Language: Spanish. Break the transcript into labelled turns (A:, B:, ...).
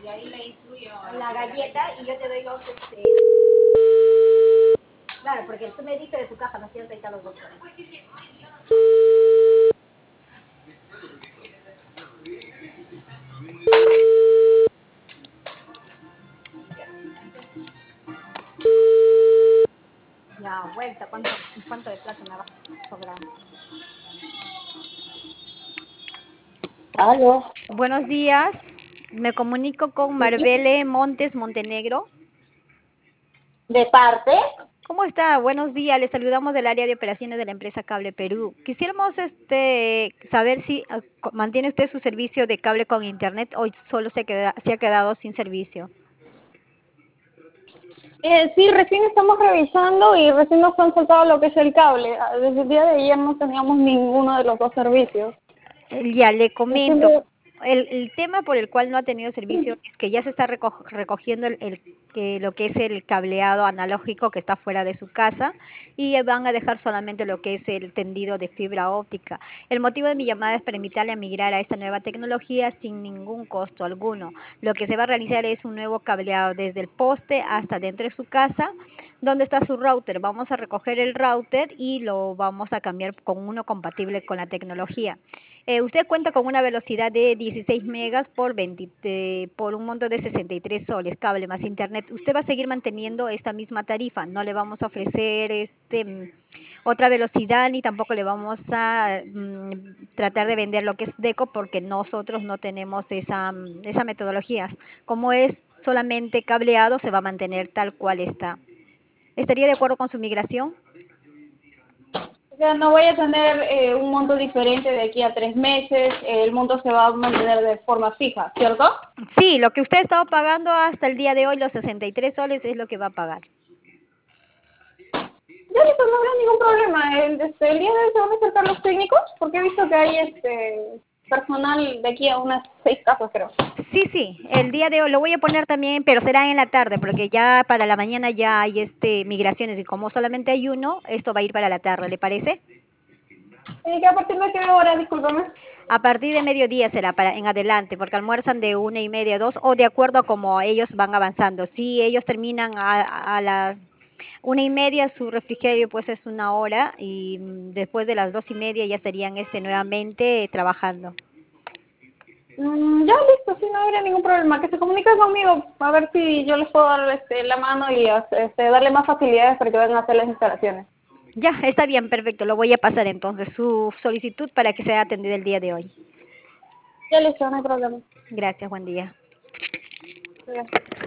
A: la galleta y yo te doy los, Claro, porque tú me diste de tu caja, ¿no es cierto? Ahí están los botones. Ya, vuelta, ¿cuánto de plata me va a sobrar?
B: Aló,
A: Buenos días, me comunico con
B: sí,
A: Marbele Montes Montenegro.
B: de parte.
A: ¿Cómo está? Buenos días, le saludamos del área de operaciones de la empresa Cable Perú. Quisiéramos saber si mantiene usted su servicio de cable con internet o solo se ha quedado sin servicio.
B: Sí, recién estamos revisando y recién nos han soltado lo que es el cable. Desde el día de ayer no teníamos ninguno de los dos servicios.
A: Ya le
B: Recién
A: comento, el tema por el cual no ha tenido servicio es que ya se está recogiendo lo que es el cableado analógico que está fuera de su casa y van a dejar solamente lo que es el tendido de fibra óptica. El motivo de mi llamada es para invitarle a migrar a esta nueva tecnología sin ningún costo alguno. Lo que se va a realizar es un nuevo cableado desde el poste hasta dentro de su casa, donde está su router. Vamos a recoger el router y lo vamos a cambiar con uno compatible con la tecnología. Usted cuenta con una velocidad de 16 megas por un monto de 63 soles, cable más internet. Usted va a seguir manteniendo esta misma tarifa, no le vamos a ofrecer otra velocidad ni tampoco le vamos a tratar de vender lo que es Deco porque nosotros no tenemos esa metodología. Como es solamente cableado, se va a mantener tal cual está. ¿Estaría de acuerdo con su migración?
B: O sea, no voy a tener un monto diferente de aquí a 3 meses. El monto se va a mantener de forma fija, ¿cierto?
A: Sí, lo que usted ha estado pagando hasta el día de hoy, los 63 soles, es lo que va a pagar.
B: Ya listo, no habrá ningún problema. El día de hoy se van a acercar los técnicos porque he visto que hay personal de aquí a unas 6 casas, creo.
A: Sí, sí, el día de hoy lo voy a poner también, pero será en la tarde, porque ya para la mañana ya hay migraciones y como solamente hay uno, esto va a ir para la tarde, ¿le parece?
B: ¿Y que a partir de qué hora, discúlpame?
A: A partir de mediodía será para en adelante, porque almuerzan de 1:30 a 2, o de acuerdo a como ellos van avanzando. Si ellos terminan a las 1:30, su refrigerio pues es 1 hora y después de las 2:30 ya estarían nuevamente trabajando.
B: Ya listo, sí, no habría ningún problema. Que se comunique conmigo a ver si yo les puedo dar la mano y darle más facilidades para que vayan a hacer las instalaciones.
A: Ya, está bien, perfecto. Lo voy a pasar entonces su solicitud para que sea atendida el día de hoy.
B: Ya listo, no hay problema.
A: Gracias, buen día.
B: Ya.